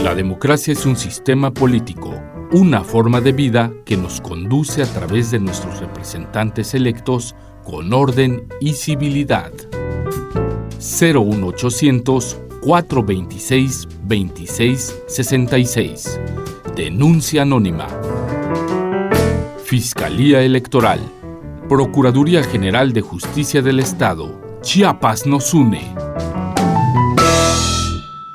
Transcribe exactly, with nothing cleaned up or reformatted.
La democracia es un sistema político, una forma de vida que nos conduce a través de nuestros representantes electos con orden y civilidad. cero uno ochocientos, cuatrocientos veintiséis, veintiséis sesenta y seis. Denuncia anónima. Fiscalía Electoral. Procuraduría General de Justicia del Estado. Chiapas nos une.